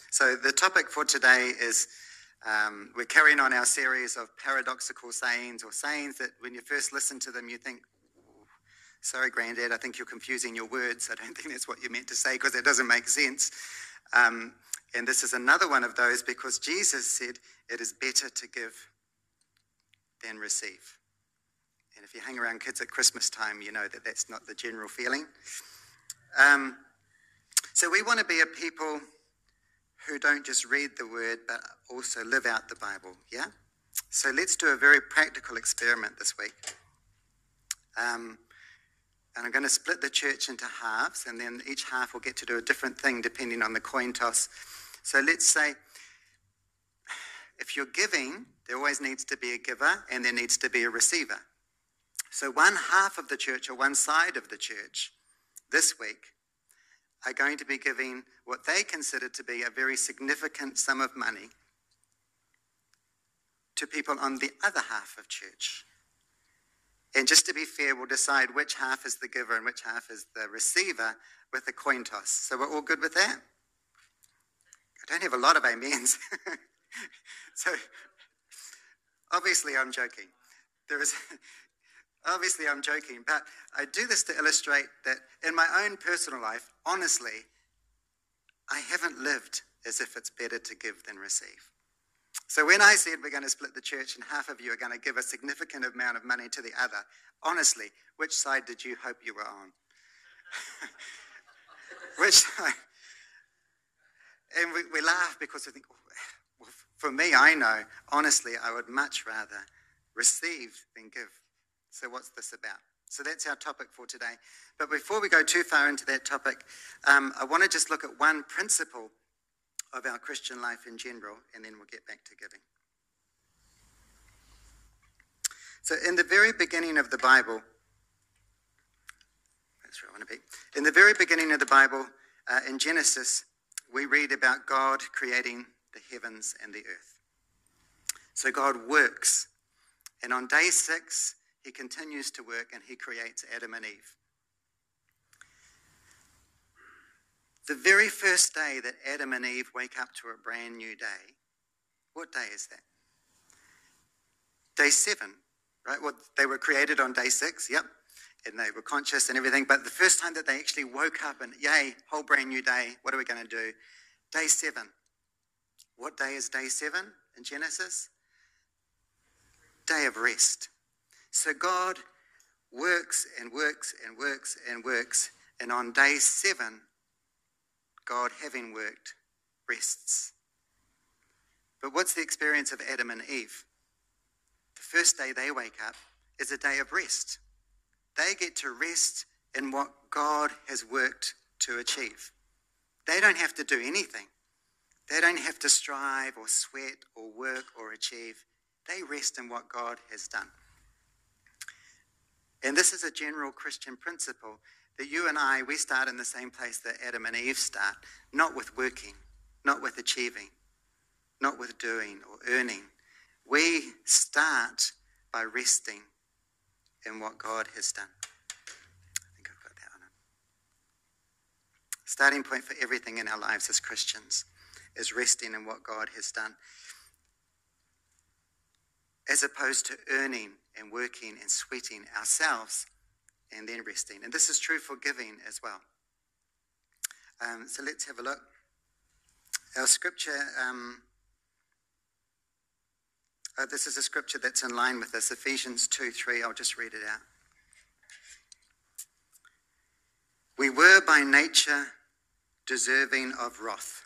So the topic for today is we're carrying on our series of paradoxical sayings, or sayings that when you first listen to them you think, sorry Grandad, I think you're confusing your words. I don't think that's what you meant to say because it doesn't make sense. And this is another one of those because Jesus said it is better to give than receive. And if you hang around kids at Christmas time, you know that that's not the general feeling. So we want to be a people who don't just read the word, but also live out the Bible, yeah? So let's do a very practical experiment this week. And I'm going to split the church into halves, and then each half will get to do a different thing depending on the coin toss. So let's say, if you're giving, there always needs to be a giver, and there needs to be a receiver. So one half of the church, or one side of the church, this week, are going to be giving what they consider to be a very significant sum of money to people on the other half of church. And just to be fair, we'll decide which half is the giver and which half is the receiver with a coin toss. So we're all good with that? I don't have a lot of amens. So obviously I'm joking. Obviously I'm joking, but I do this to illustrate that in my own personal life, honestly, I haven't lived as if it's better to give than receive. So when I said we're going to split the church and half of you are going to give a significant amount of money to the other, honestly, which side did you hope you were on? Which side? And we laugh because we think, well, for me, I know, honestly, I would much rather receive than give. So what's this about? So that's our topic for today. But before we go too far into that topic, I want to just look at one principle of our Christian life in general, and then we'll get back to giving. So in the very beginning of the Bible, that's where I want to be. In the very beginning of the Bible, in Genesis, we read about God creating the heavens and the earth. So God works, and on day 6, he continues to work and he creates Adam and Eve. The very first day that Adam and Eve wake up to a brand new day, what day is that? Day 7, right? Well, they were created on day 6, yep, and they were conscious and everything, but the first time that they actually woke up and, yay, whole brand new day, what are we going to do? Day 7. What day is day 7 in Genesis? Day of rest. So God works and works and works and works, and on day 7, God, having worked, rests. But what's the experience of Adam and Eve? The first day they wake up is a day of rest. They get to rest in what God has worked to achieve. They don't have to do anything. They don't have to strive or sweat or work or achieve. They rest in what God has done. And this is a general Christian principle that you and I, we start in the same place that Adam and Eve start, not with working, not with achieving, not with doing or earning. We start by resting in what God has done. I think I've got that on it. Starting point for everything in our lives as Christians is resting in what God has done, as opposed to earning and working and sweating ourselves and then resting. And this is true for giving as well. So let's have a look. Our scripture, this is a scripture that's in line with this, Ephesians 2:3. I'll just read it out. We were by nature deserving of wrath,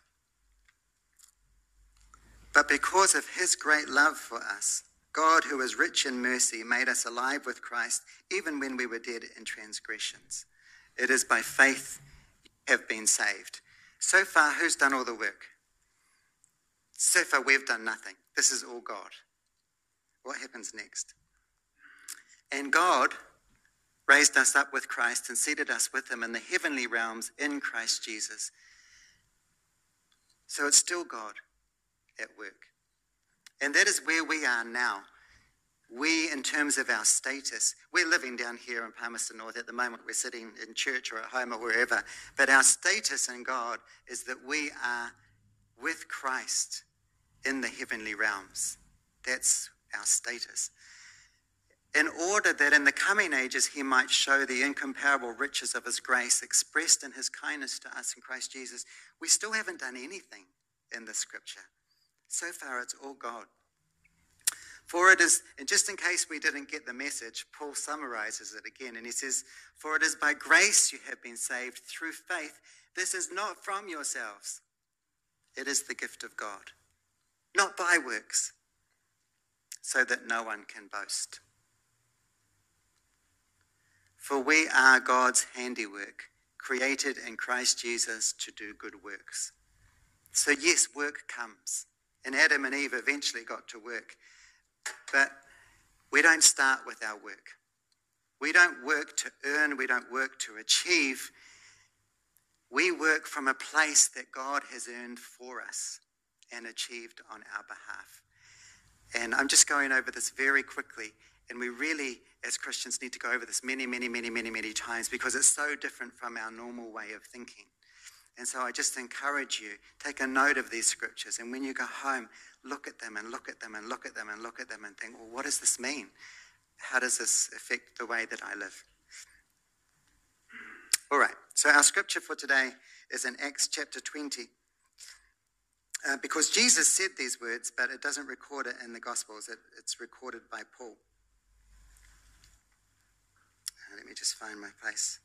but because of his great love for us, God, who is rich in mercy, made us alive with Christ, even when we were dead in transgressions. It is by faith you have been saved. So far, who's done all the work? So far, we've done nothing. This is all God. What happens next? And God raised us up with Christ and seated us with him in the heavenly realms in Christ Jesus. So it's still God at work. And that is where we are now. We, in terms of our status, we're living down here in Palmerston North at the moment. We're sitting in church or at home or wherever. But our status in God is that we are with Christ in the heavenly realms. That's our status. In order that in the coming ages he might show the incomparable riches of his grace expressed in his kindness to us in Christ Jesus. We still haven't done anything in the scripture. So far it's all God. For it is, and just in case we didn't get the message, Paul summarizes it again, and he says, for it is by grace you have been saved through faith. This is not from yourselves. It is the gift of God, not by works, so that no one can boast. For we are God's handiwork, created in Christ Jesus to do good works. So yes, work comes. And Adam and Eve eventually got to work. But we don't start with our work. We don't work to earn. We don't work to achieve. We work from a place that God has earned for us and achieved on our behalf. And I'm just going over this very quickly. And we really, as Christians, need to go over this many, many, many, many, many times because it's so different from our normal way of thinking. And so I just encourage you, take a note of these scriptures. And when you go home, look at them and look at them and look at them and look at them and think, well, what does this mean? How does this affect the way that I live? All right, so our scripture for today is in Acts chapter 20. Because Jesus said these words, but it doesn't record it in the Gospels. It's recorded by Paul. Let me just find my place.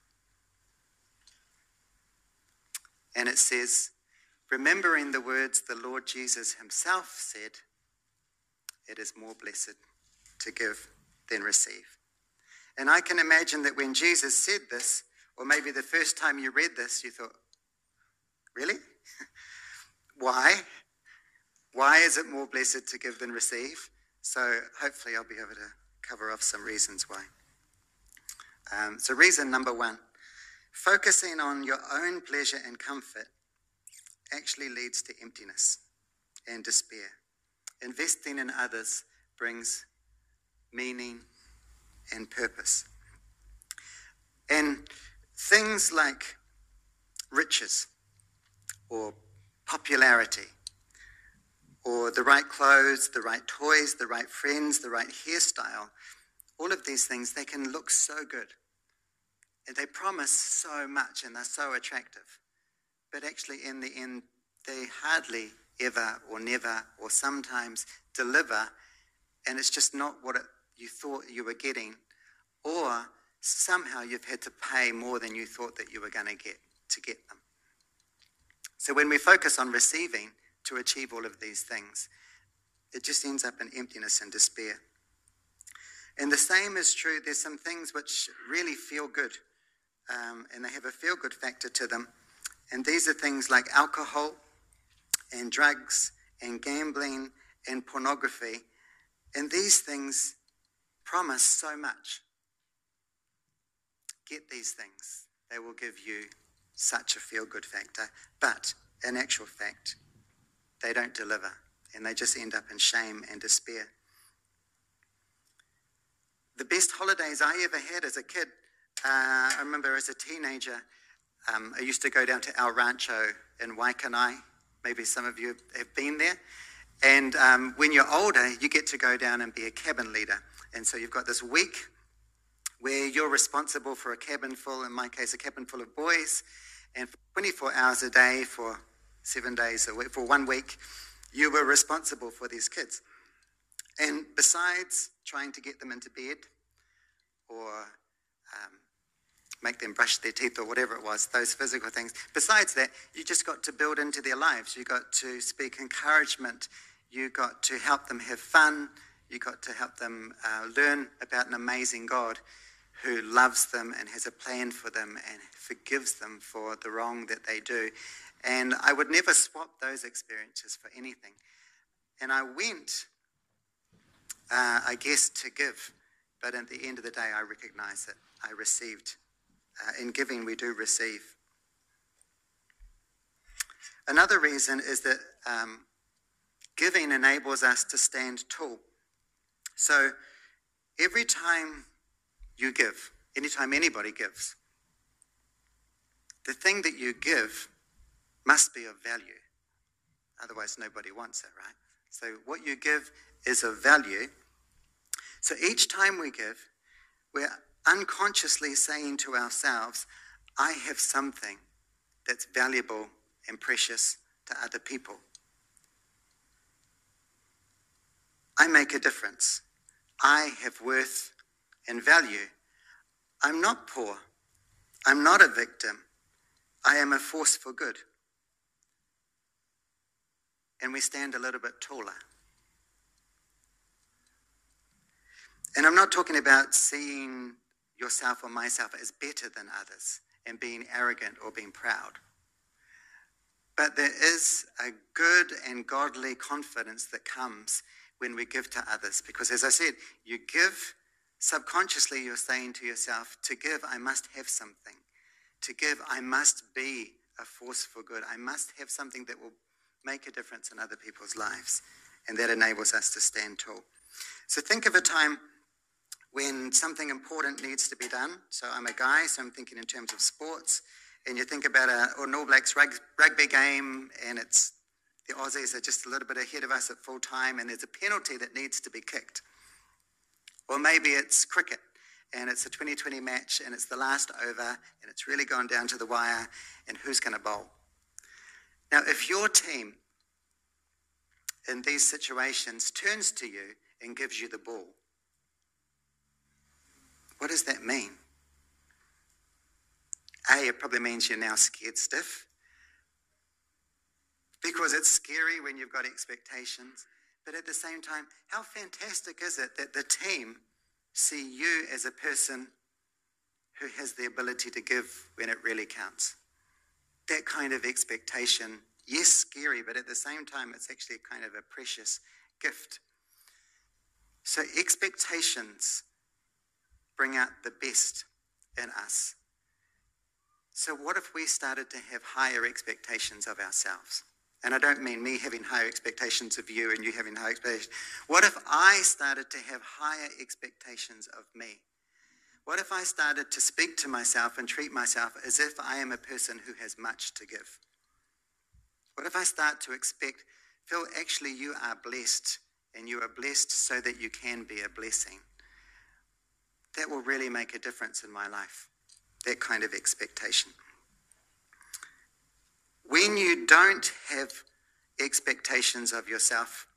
And it says, remembering the words the Lord Jesus himself said, it is more blessed to give than receive. And I can imagine that when Jesus said this, or maybe the first time you read this, you thought, really? Why? Why is it more blessed to give than receive? So hopefully I'll be able to cover off some reasons why. So reason number one, focusing on your own pleasure and comfort actually leads to emptiness and despair. Investing in others brings meaning and purpose. And things like riches or popularity or the right clothes, the right toys, the right friends, the right hairstyle, all of these things, they can look so good. And they promise so much and they're so attractive. But actually in the end, they hardly ever or never or sometimes deliver. And it's just not what you thought you were getting. Or somehow you've had to pay more than you thought that you were going to get them. So when we focus on receiving to achieve all of these things, it just ends up in emptiness and despair. And the same is true. There's some things which really feel good, and they have a feel-good factor to them. And these are things like alcohol and drugs and gambling and pornography. And these things promise so much. Get these things. They will give you such a feel-good factor. But in actual fact, they don't deliver. And they just end up in shame and despair. The best holidays I ever had as a kid, I remember as a teenager, I used to go down to El Rancho in Waikanae. Maybe some of you have been there. And when you're older, you get to go down and be a cabin leader. And so you've got this week where you're responsible for a cabin full, in my case, a cabin full of boys. And for 24 hours a day, for 7 days a week, for 1 week, you were responsible for these kids. And besides trying to get them into bed or make them brush their teeth or whatever it was, those physical things, besides that, you just got to build into their lives. You got to speak encouragement. You got to help them have fun. You got to help them learn about an amazing God who loves them and has a plan for them and forgives them for the wrong that they do. And I would never swap those experiences for anything. And I went, I guess, to give. But at the end of the day, I recognize that I received. In giving, we do receive. Another reason is that giving enables us to stand tall. So every time you give, anytime anybody gives, the thing that you give must be of value. otherwise nobody wants it, right? So what you give is of value. So each time we give, we're unconsciously saying to ourselves, I have something that's valuable and precious to other people. I make a difference. I have worth and value. I'm not poor. I'm not a victim. I am a force for good. And we stand a little bit taller. And I'm not talking about seeing yourself or myself as better than others and being arrogant or being proud. But there is a good and godly confidence that comes when we give to others. Because as I said, you give, subconsciously you're saying to yourself, to give, I must have something. To give, I must be a force for good. I must have something that will make a difference in other people's lives. And that enables us to stand tall. So think of a time when something important needs to be done. So I'm a guy, so I'm thinking in terms of sports. And you think about an All Blacks rugby game, and it's the Aussies are just a little bit ahead of us at full time, and there's a penalty that needs to be kicked. Or maybe it's cricket, and it's a 2020 match, and it's the last over, and it's really gone down to the wire, and who's going to bowl? Now, if your team in these situations turns to you and gives you the ball, what does that mean? It probably means you're now scared stiff, because it's scary when you've got expectations. But at the same time, how fantastic is it that the team see you as a person who has the ability to give when it really counts? That kind of expectation, yes, scary, but at the same time, it's actually kind of a precious gift. So expectations bring out the best in us. So what if we started to have higher expectations of ourselves? And I don't mean me having higher expectations of you and you having higher expectations. What if I started to have higher expectations of me? What if I started to speak to myself and treat myself as if I am a person who has much to give? What if I start to expect, Phil, actually you are blessed, and you are blessed so that you can be a blessing? That will really make a difference in my life. That kind of expectation. When you don't have expectations of yourself,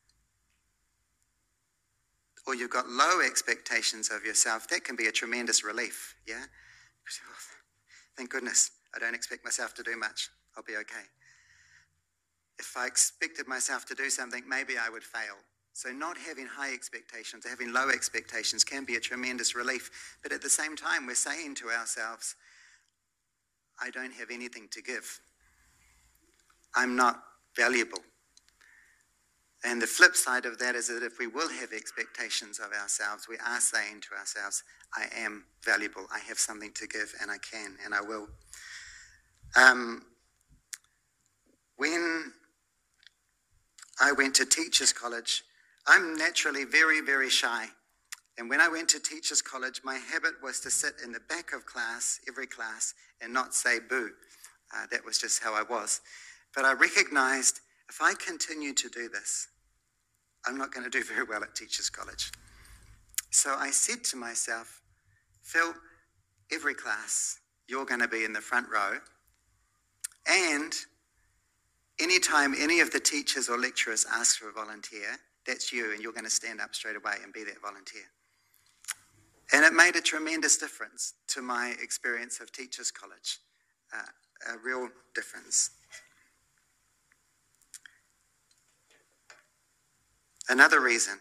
or you've got low expectations of yourself, that can be a tremendous relief, yeah? Thank goodness, I don't expect myself to do much. I'll be okay. If I expected myself to do something, maybe I would fail. So not having high expectations, having low expectations can be a tremendous relief. But at the same time, we're saying to ourselves, I don't have anything to give. I'm not valuable. And the flip side of that is that if we will have expectations of ourselves, we are saying to ourselves, I am valuable. I have something to give, and I can, and I will. When I went to Teachers College, I'm naturally very, very shy. And when I went to Teachers College, my habit was to sit in the back of class, every class, and not say boo. That was just how I was. But I recognized if I continue to do this, I'm not going to do very well at Teachers College. So I said to myself, Phil, every class, you're going to be in the front row. And anytime any of the teachers or lecturers ask for a volunteer, that's you, and you're going to stand up straight away and be that volunteer. And it made a tremendous difference to my experience of Teachers College, a real difference. Another reason,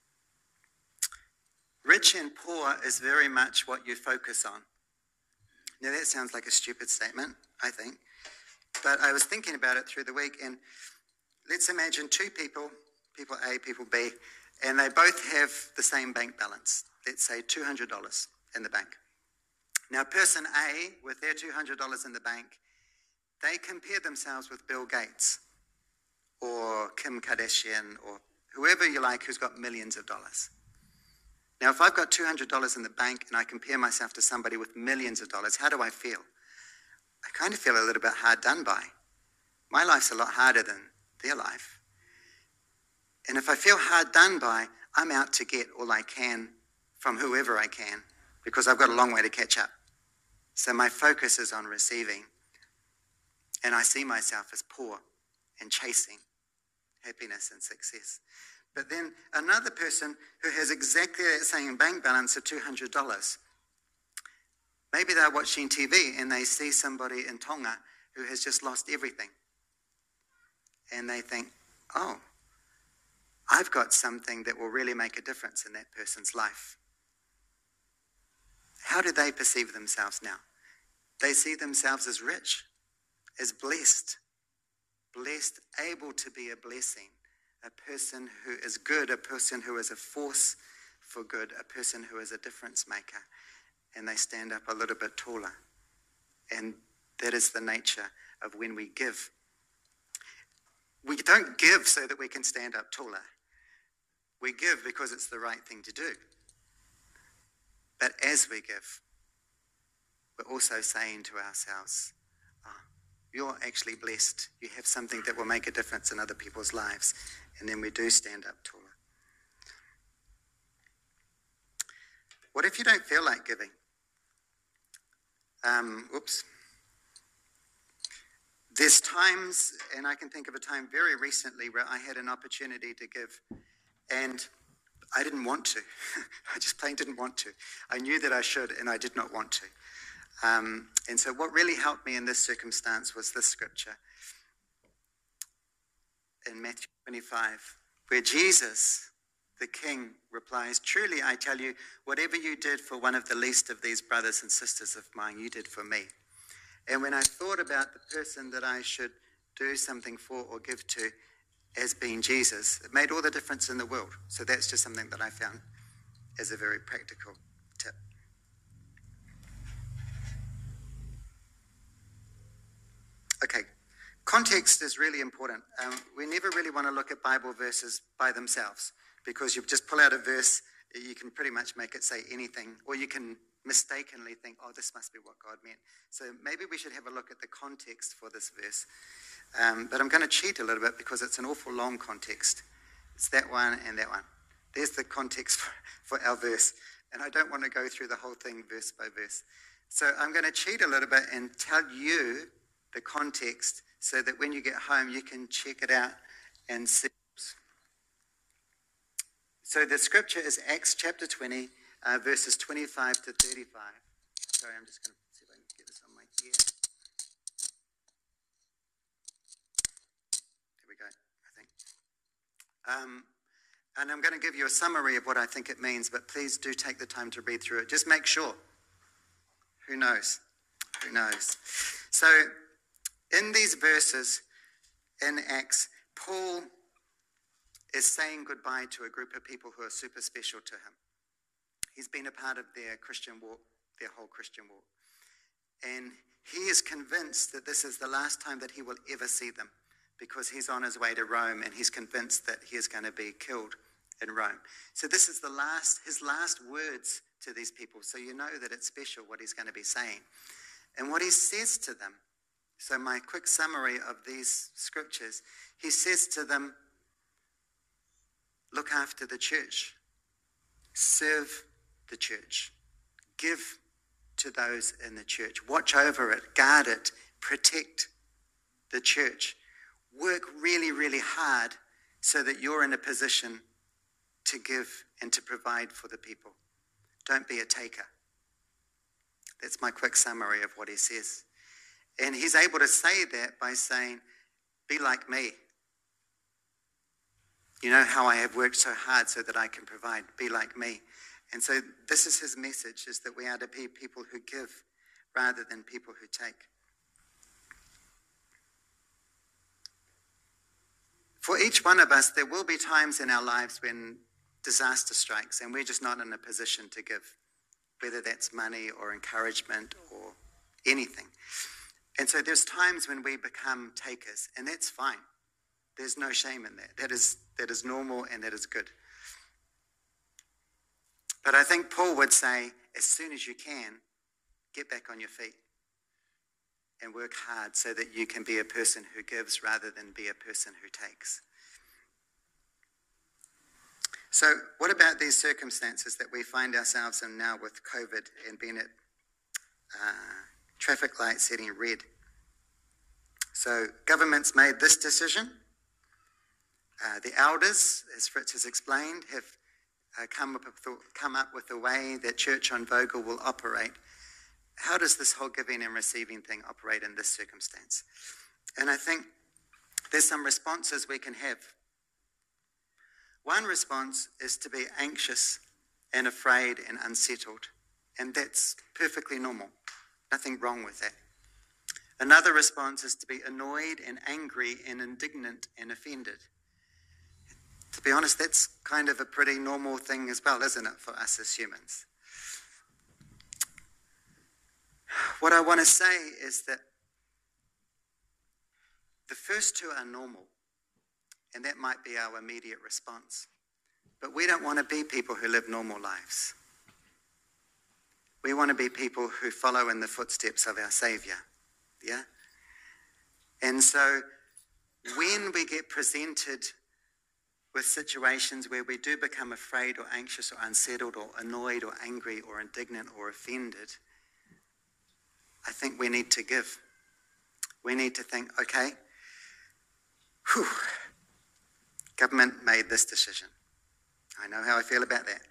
rich and poor is very much what you focus on. Now that sounds like a stupid statement, I think, but I was thinking about it through the week, and let's imagine two people, people A, people B, and they both have the same bank balance. Let's say $200 in the bank. Now person A, with their $200 in the bank, they compare themselves with Bill Gates or Kim Kardashian or whoever you like who's got millions of dollars. Now, if I've got $200 in the bank and I compare myself to somebody with millions of dollars, how do I feel? I kind of feel a little bit hard done by. My life's a lot harder than their life. And if I feel hard done by, I'm out to get all I can from whoever I can, because I've got a long way to catch up. So my focus is on receiving, and I see myself as poor and chasing happiness and success. But then another person who has exactly that same bank balance of $200, maybe they're watching TV and they see somebody in Tonga who has just lost everything. And they think, oh, I've got something that will really make a difference in that person's life. How do they perceive themselves now? They see themselves as rich, as blessed, able to be a blessing, a person who is good, a person who is a force for good, a person who is a difference maker. And they stand up a little bit taller. And that is the nature of when we give. We don't give so that we can stand up taller. We give because it's the right thing to do. But as we give, we're also saying to ourselves, oh, you're actually blessed. You have something that will make a difference in other people's lives. And then we do stand up taller. What if you don't feel like giving? There's times, and I can think of a time very recently where I had an opportunity to give, and I didn't want to. I just plain didn't want to. I knew that I should, and I did not want to. And so what really helped me in this circumstance was this scripture in Matthew 25, where Jesus, the King, replies, "Truly I tell you, whatever you did for one of the least of these brothers and sisters of mine, you did for me." And when I thought about the person that I should do something for or give to as being Jesus, it made all the difference in the world. So that's just something that I found as a very practical tip. Okay, context is really important. We never really want to look at Bible verses by themselves, because you just pull out a verse, you can pretty much make it say anything, or you can mistakenly think, oh, this must be what God meant. So maybe we should have a look at the context for this verse. But I'm going to cheat a little bit because it's an awful long context. It's that one and that one. There's the context for our verse. And I don't want to go through the whole thing verse by verse. So I'm going to cheat a little bit and tell you the context so that when you get home, you can check it out and see. So the scripture is Acts chapter 20, verses 25 to 35. Sorry, I'm just going to see if I can get this on my ear. There we go, I think. And I'm going to give you a summary of what I think it means, but please do take the time to read through it. Just make sure. Who knows? Who knows? So in these verses in Acts, Paul is saying goodbye to a group of people who are super special to him. He's been a part of their Christian walk, their whole Christian walk. And he is convinced that this is the last time that he will ever see them, because he's on his way to Rome and he's convinced that he is going to be killed in Rome. So this is his last words to these people. So you know that it's special what he's going to be saying. And what he says to them, so my quick summary of these scriptures, he says to them, look after the church, serve the church, give to those in the church, watch over it, guard it, protect the church, work really, really hard so that you're in a position to give and to provide for the people. Don't be a taker. That's my quick summary of what he says. And he's able to say that by saying, be like me. You know how I have worked so hard so that I can provide. Be like me. And so this is his message, is that we are to be people who give rather than people who take. For each one of us, there will be times in our lives when disaster strikes and we're just not in a position to give, whether that's money or encouragement or anything. And so there's times when we become takers, and that's fine. There's no shame in that. That is normal and that is good. But I think Paul would say, as soon as you can, get back on your feet and work hard so that you can be a person who gives rather than be a person who takes. So what about these circumstances that we find ourselves in now with COVID and being at traffic lights setting red? So government's made this decision. The elders, as Fritz has explained, have come up with a way that Church on Vogel will operate. How does this whole giving and receiving thing operate in this circumstance? And I think there's some responses we can have. One response is to be anxious and afraid and unsettled, and that's perfectly normal. Nothing wrong with that. Another response is to be annoyed and angry and indignant and offended. To be honest, that's kind of a pretty normal thing as well, isn't it, for us as humans? What I want to say is that the first two are normal, and that might be our immediate response. But we don't want to be people who live normal lives. We want to be people who follow in the footsteps of our Saviour. Yeah? And so when we get presented with situations where we do become afraid or anxious or unsettled or annoyed or angry or indignant or offended, I think we need to give. We need to think, okay, government made this decision. I know how I feel about that.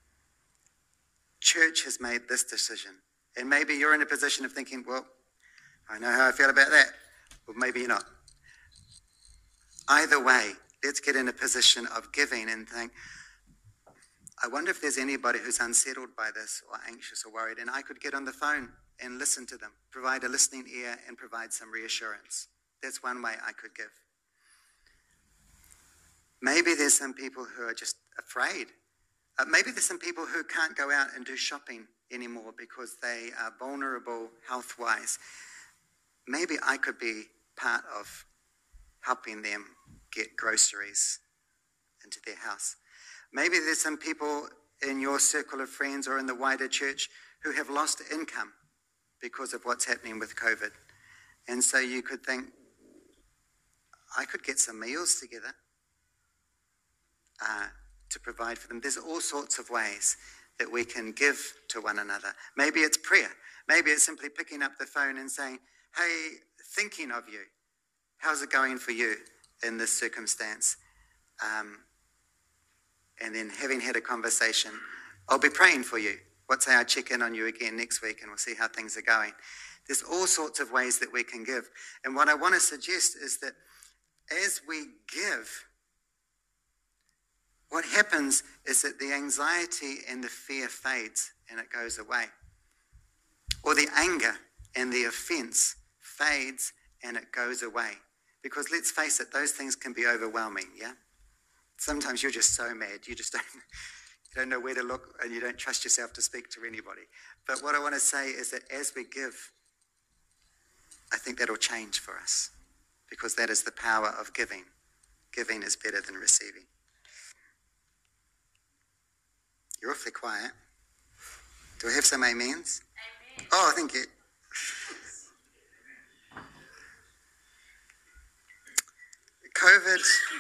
Church has made this decision. And maybe you're in a position of thinking, well, I know how I feel about that. Well, maybe you're not. Either way, let's get in a position of giving and think, I wonder if there's anybody who's unsettled by this or anxious or worried, and I could get on the phone and listen to them, provide a listening ear and provide some reassurance. That's one way I could give. Maybe there's some people who are just afraid. Maybe there's some people who can't go out and do shopping anymore because they are vulnerable health-wise. Maybe I could be part of helping them get groceries into their house. Maybe there's some people in your circle of friends or in the wider church who have lost income because of what's happening with COVID. And so you could think, I could get some meals together to provide for them. There's all sorts of ways that we can give to one another. Maybe it's prayer. Maybe it's simply picking up the phone and saying, hey, thinking of you. How's it going for you in this circumstance? And then having had a conversation, I'll be praying for you. What say I check in on you again next week and we'll see how things are going. There's all sorts of ways that we can give. And what I want to suggest is that as we give, what happens is that the anxiety and the fear fades and it goes away. Or the anger and the offense fades and it goes away. Because let's face it, those things can be overwhelming, yeah? Sometimes you're just so mad, you don't know where to look and you don't trust yourself to speak to anybody. But what I want to say is that as we give, I think that'll change for us. Because that is the power of giving. Giving is better than receiving. You're awfully quiet. Do I have some amens? Amen. Oh, thank you. COVID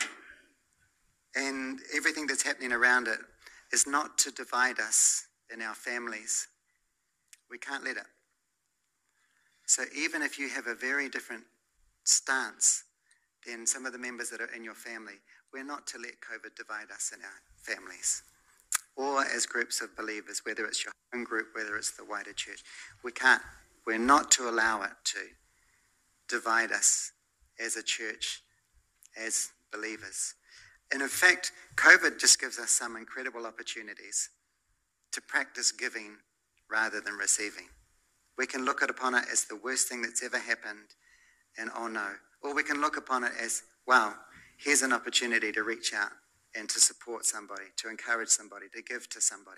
and everything that's happening around it is not to divide us in our families. We can't let it. So even if you have a very different stance than some of the members that are in your family, we're not to let COVID divide us in our families or as groups of believers, whether it's your home group, whether it's the wider church. We can't. We're not to allow it to divide us as a church, as believers. And in fact, COVID just gives us some incredible opportunities to practice giving rather than receiving. We can look upon it as the worst thing that's ever happened and oh no. Or we can look upon it as, wow, here's an opportunity to reach out and to support somebody, to encourage somebody, to give to somebody.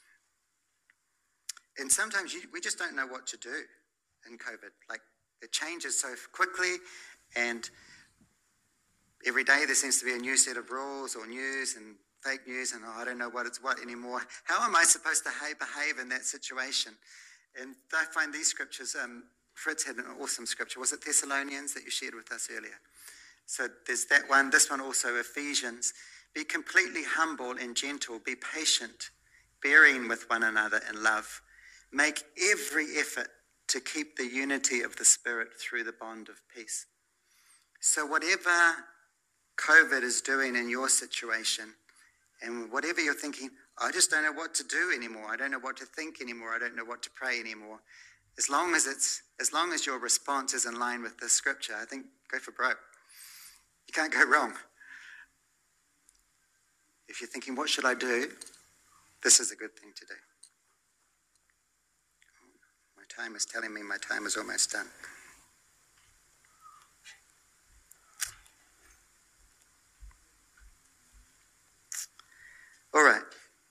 And sometimes we just don't know what to do in COVID. Like, it changes so quickly, and every day there seems to be a new set of rules or news and fake news, and I don't know what it's what anymore. How am I supposed to behave in that situation? And I find these scriptures Fritz had an awesome scripture. Was it Thessalonians that you shared with us earlier? So there's that one. This one also, Ephesians. Be completely humble and gentle. Be patient, bearing with one another in love. Make every effort to keep the unity of the Spirit through the bond of peace. So whatever COVID is doing in your situation, and whatever you're thinking, I just don't know what to do anymore. I don't know what to think anymore. I don't know what to pray anymore. As long as your response is in line with this scripture, I think go for broke. You can't go wrong. If you're thinking, what should I do? This is a good thing to do. My time is telling me my time is almost done. All right.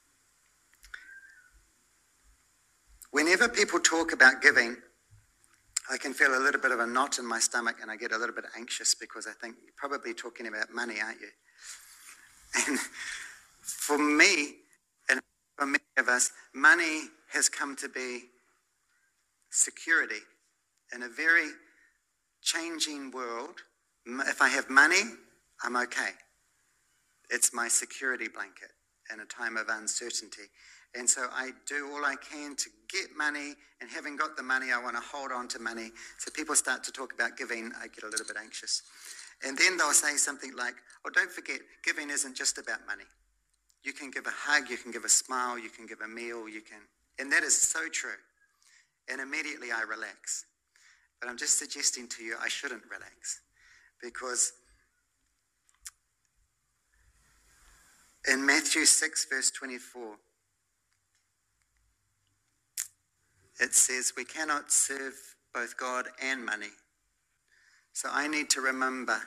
Whenever people talk about giving, I can feel a little bit of a knot in my stomach and I get a little bit anxious because I think you're probably talking about money, aren't you? And for me, and for many of us, money has come to be security. In a very changing world, if I have money, I'm okay. It's my security blanket in a time of uncertainty. And so I do all I can to get money, and having got the money, I want to hold on to money. So people start to talk about giving, I get a little bit anxious. And then they'll say something like, oh, don't forget, giving isn't just about money. You can give a hug, you can give a smile, you can give a meal, and that is so true. And immediately I relax. But I'm just suggesting to you I shouldn't relax, because in Matthew 6, verse 24, it says we cannot serve both God and money. So I need to remember,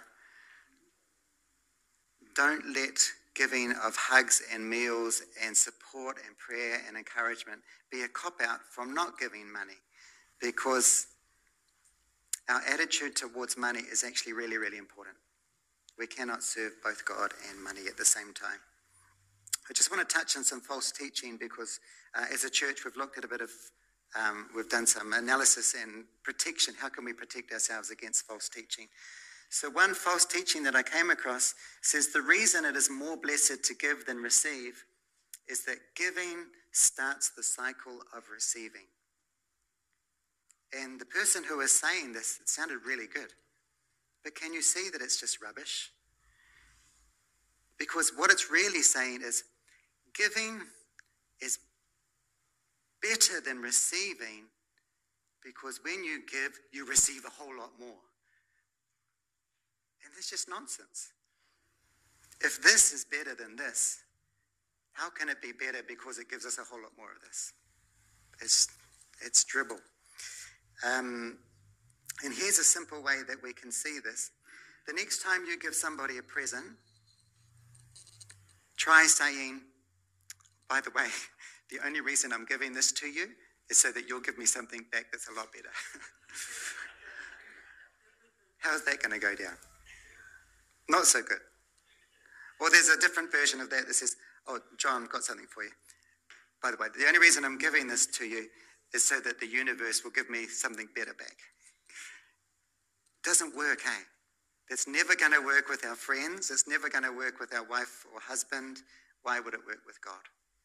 don't let giving of hugs and meals and support and prayer and encouragement be a cop-out from not giving money, because our attitude towards money is actually really, really important. We cannot serve both God and money at the same time. I just want to touch on some false teaching because as a church we've looked at a bit of, we've done some analysis and protection. How can we protect ourselves against false teaching? So one false teaching that I came across says the reason it is more blessed to give than receive is that giving starts the cycle of receiving. And the person who was saying this, it sounded really good. But can you see that it's just rubbish? Because what it's really saying is giving is better than receiving, because when you give, you receive a whole lot more. And that's just nonsense. If this is better than this, how can it be better because it gives us a whole lot more of this? It's dribble. And here's a simple way that we can see this. The next time you give somebody a present, try saying, by the way, the only reason I'm giving this to you is so that you'll give me something back that's a lot better. How's that going to go down? Not so good. Or there's a different version of that that says, oh, John, got something for you. By the way, the only reason I'm giving this to you is so that the universe will give me something better back. Doesn't work, hey? That's never going to work with our friends. It's never going to work with our wife or husband. Why would it work with God?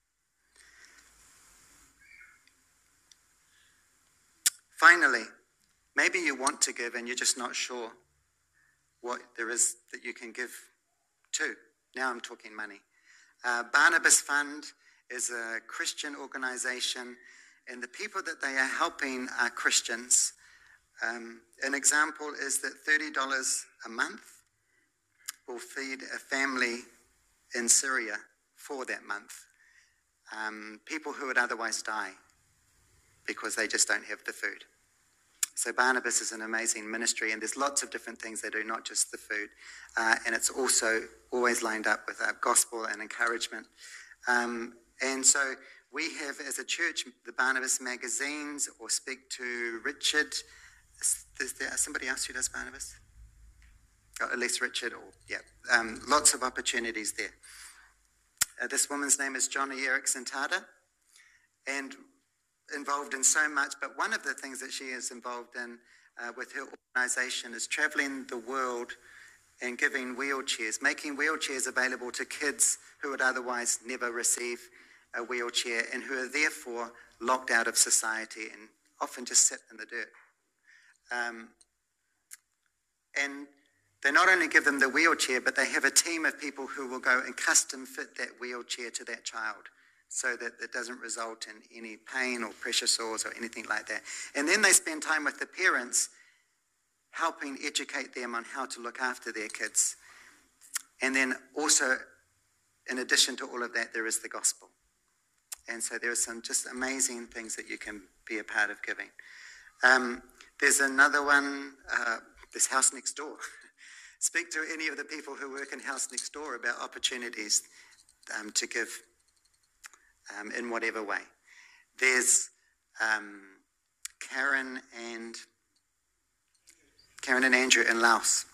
Finally, maybe you want to give and you're just not sure what there is that you can give to. Now I'm talking money. Barnabas Fund is a Christian organization, and the people that they are helping are Christians. An example is that $30 a month will feed a family in Syria for that month. People who would otherwise die because they just don't have the food. So Barnabas is an amazing ministry, and there's lots of different things they do, not just the food. And it's also always lined up with gospel and encouragement. And so we have, as a church, the Barnabas magazines, or speak to Richard. Is there somebody else who does Barnabas? Oh, at least Richard, or yeah. Lots of opportunities there. This woman's name is Johnny Erickson Tada. And involved in so much, but one of the things that she is involved in with her organisation is travelling the world and giving wheelchairs, making wheelchairs available to kids who would otherwise never receive a wheelchair and who are therefore locked out of society and often just sit in the dirt. And they not only give them the wheelchair, but they have a team of people who will go and custom fit that wheelchair to that child so that it doesn't result in any pain or pressure sores or anything like that. And then they spend time with the parents, helping educate them on how to look after their kids. And then also, in addition to all of that, there is the gospel. And so there are some just amazing things that you can be a part of giving. There's another one, this House Next Door. Speak to any of the people who work in House Next Door about opportunities to give in whatever way. There's Karen and Andrew in Laos.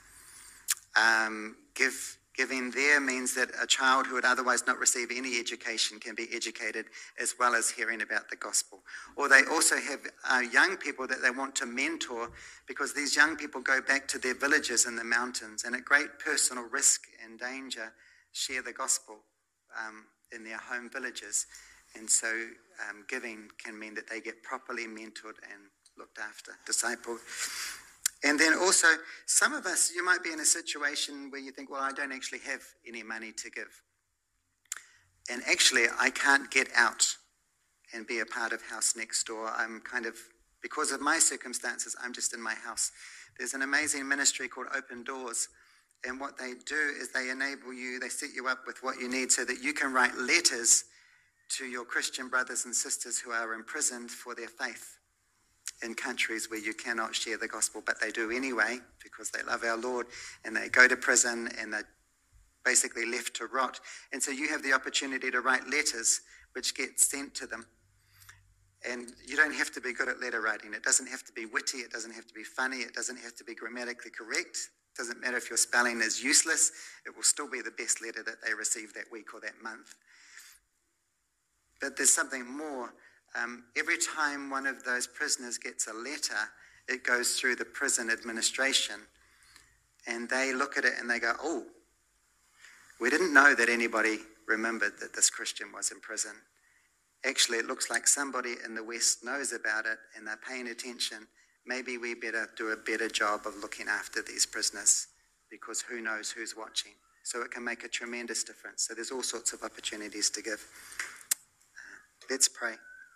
Giving there means that a child who would otherwise not receive any education can be educated as well as hearing about the gospel. Or they also have young people that they want to mentor, because these young people go back to their villages in the mountains and at great personal risk and danger share the gospel in their home villages. And so giving can mean that they get properly mentored and looked after, discipled. And then also, some of us, you might be in a situation where you think, well, I don't actually have any money to give. And actually, I can't get out and be a part of House Next Door. I'm kind of, because of my circumstances, I'm just in my house. There's an amazing ministry called Open Doors. And what they do is they enable you, they set you up with what you need so that you can write letters to your Christian brothers and sisters who are imprisoned for their faith in countries where you cannot share the gospel, but they do anyway because they love our Lord, and they go to prison and they're basically left to rot. And so you have the opportunity to write letters which get sent to them. And you don't have to be good at letter writing. It doesn't have to be witty. It doesn't have to be funny. It doesn't have to be grammatically correct. It doesn't matter if your spelling is useless. It will still be the best letter that they receive that week or that month. But there's something more. Every time one of those prisoners gets a letter, it goes through the prison administration, and they look at it and they go, oh, we didn't know that anybody remembered that this Christian was in prison. Actually, it looks like somebody in the West knows about it and they're paying attention. Maybe we better do a better job of looking after these prisoners, because who knows who's watching. So it can make a tremendous difference. So there's all sorts of opportunities to give. Let's pray.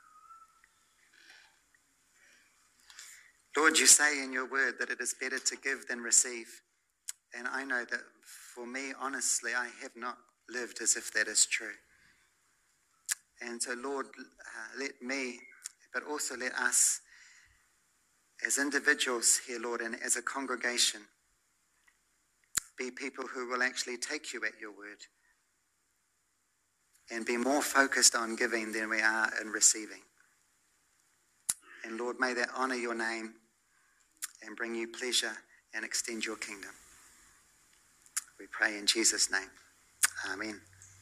Lord, you say in your word that it is better to give than receive. And I know that for me, honestly, I have not lived as if that is true. And so, Lord, let me, but also let us as individuals here, Lord, and as a congregation, be people who will actually take you at your word and be more focused on giving than we are in receiving. And Lord, may that honor your name and bring you pleasure and extend your kingdom. We pray in Jesus' name. Amen.